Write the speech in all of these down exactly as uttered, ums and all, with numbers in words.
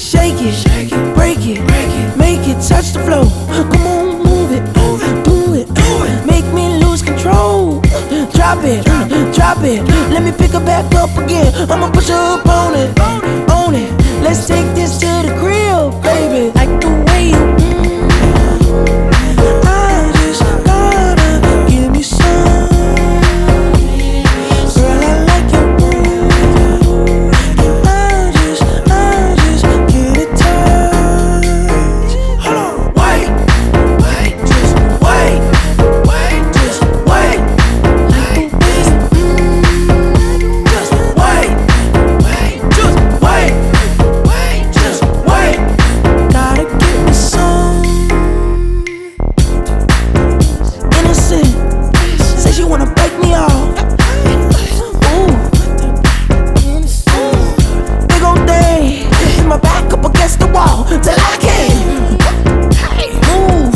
Shake it, shake it, break it, break it, make it touch the floor. Come on, move it, move it, do it, do it. Make me lose control. Drop it, drop it. Let me pick her back up again. I'ma push her up on it, on it. Let's take this to the grill, baby. Like the way you. I just gotta give me some. Girl, I like your move. I just, I just get it touched. Hold on, wait, wait, just wait, wait, just wait. Like the way you. Just wait, wait, just wait, wait, just wait. Gotta give me some. Innocent, say she wanna break me off. Ooh, big ol' day, my back up against the wall till I can move.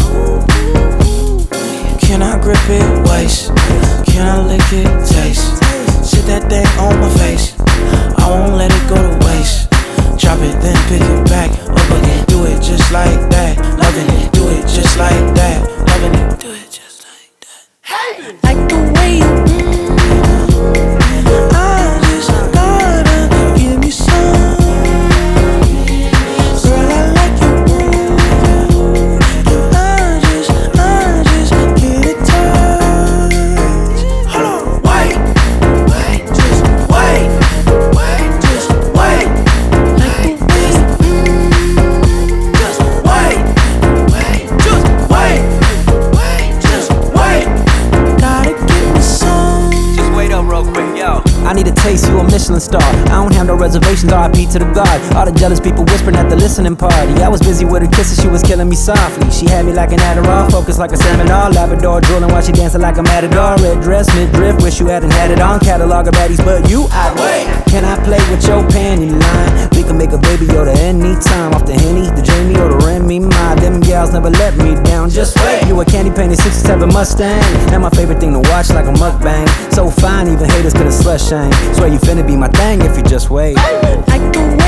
Can I grip it, waist? Can I lick it, taste? Sit that thing on my face. I won't let it go to waste. Drop it, then pick it back up again. Do it just like that, loving it. Do it just like that, loving it. Do it just like that. Hey, like the way you. Mm, I just gotta give me some. Girl, I like your move. I just, I just get it touched. Hold on, wait, wait, just wait, wait, just wait. Like the way you. Just wait, wait, just wait, wait, just wait. Gotta give me some. Just wait up real quick, yo. I need a taste, you a Michelin star. I don't have no reservations, R I P to the God. All the jealous people whispering at the listening party. I was busy with her kisses, she was killing me softly. She had me like an Adderall, focused like a seminar. Labrador drooling while she dancing like a matador. Red dress, mid-drift, wish you hadn't had it on. Catalog of baddies, but you, I'd wait. Can I play with your panty line? We can make a baby Yoda anytime. Off the Henny, the Jamie, or the Remy Ma. Them gals never let me down, just wait. You a candy painted sixty-seven Mustang. Now my favorite thing to watch like a mukbang. So fine, even haters couldn't slut shame. Swear you finna be my thing if you just wait. Like the